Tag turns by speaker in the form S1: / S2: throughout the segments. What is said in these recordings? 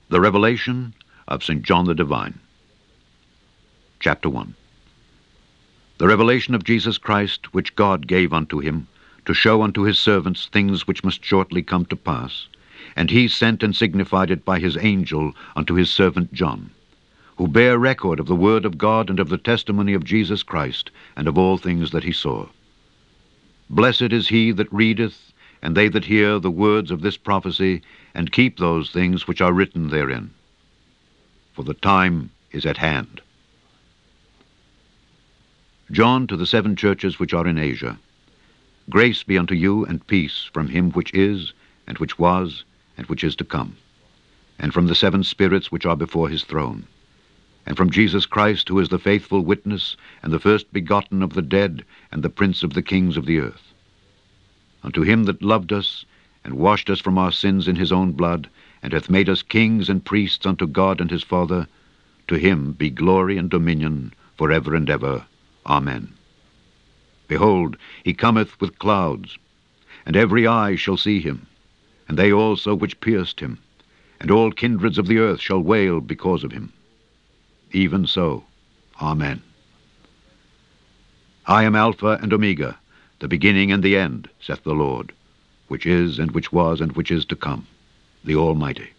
S1: The Revelation of St. John the Divine. Chapter 1. The revelation of Jesus Christ, which God gave unto him, to show unto his servants things which must shortly come to pass. And he sent and signified it by his angel unto his servant John, who bare record of the word of God and of the testimony of Jesus Christ, and of all things that he saw. Blessed is he that readeth, and they that hear the words of this prophecy, and keep those things which are written therein. For the time is at hand. John, to the 7 churches which are in Asia. Grace be unto you, and peace from him which is, and which was, and which is to come, and from the 7 spirits which are before his throne, and from Jesus Christ, who is the faithful witness, and the first begotten of the dead, and the prince of the kings of the earth. Unto him that loved us, and washed us from our sins in his own blood, and hath made us kings and priests unto God and his Father, to him be glory and dominion for ever and ever. Amen. Behold, he cometh with clouds, and every eye shall see him, and they also which pierced him, and all kindreds of the earth shall wail because of him. Even so. Amen. I am Alpha and Omega, the beginning and the end, saith the Lord, which is, and which was, and which is to come, the Almighty.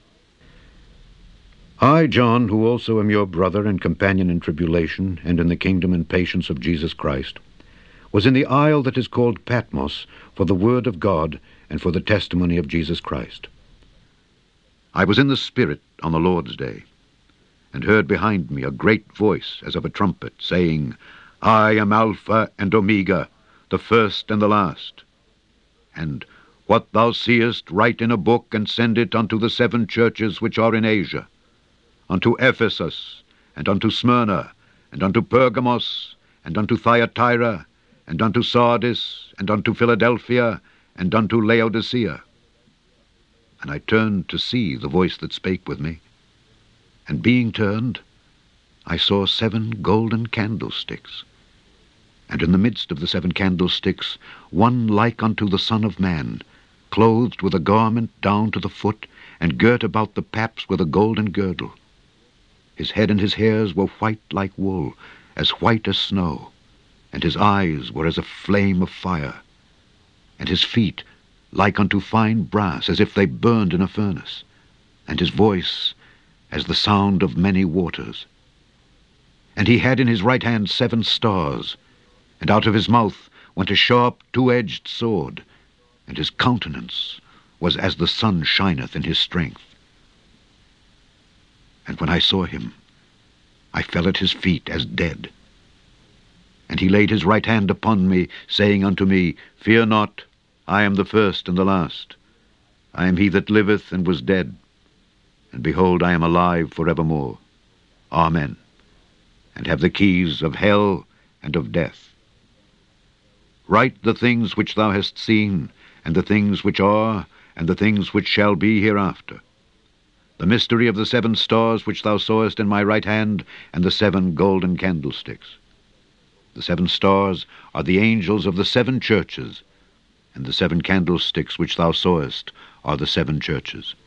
S1: I, John, who also am your brother and companion in tribulation, and in the kingdom and patience of Jesus Christ, was in the isle that is called Patmos, for the word of God, and for the testimony of Jesus Christ. I was in the Spirit on the Lord's day, and heard behind me a great voice as of a trumpet, saying, I am Alpha and Omega, the first and the last. And what thou seest write in a book, and send it unto the 7 churches which are in Asia, unto Ephesus, and unto Smyrna, and unto Pergamos, and unto Thyatira, and unto Sardis, and unto Philadelphia, and unto Laodicea. And I turned to see the voice that spake with me, and being turned, I saw 7 golden candlesticks, and in the midst of the 7 candlesticks one like unto the Son of Man, clothed with a garment down to the foot, and girt about the paps with a golden girdle. His head and his hairs were white like wool, as white as snow, and his eyes were as a flame of fire, and his feet like unto fine brass, as if they burned in a furnace, and his voice as the sound of many waters. And he had in his right hand 7 stars, and out of his mouth went a sharp 2-edged sword, and his countenance was as the sun shineth in his strength. And when I saw him, I fell at his feet as dead. And he laid his right hand upon me, saying unto me, Fear not, I am the first and the last. I am he that liveth and was dead, and behold, I am alive forevermore. Amen. And have the keys of hell and of death. Write the things which thou hast seen, and the things which are, and the things which shall be hereafter. The mystery of the 7 stars which thou sawest in my right hand, and the 7 golden candlesticks. The 7 stars are the angels of the 7 churches, and the 7 candlesticks which thou sawest are the 7 churches.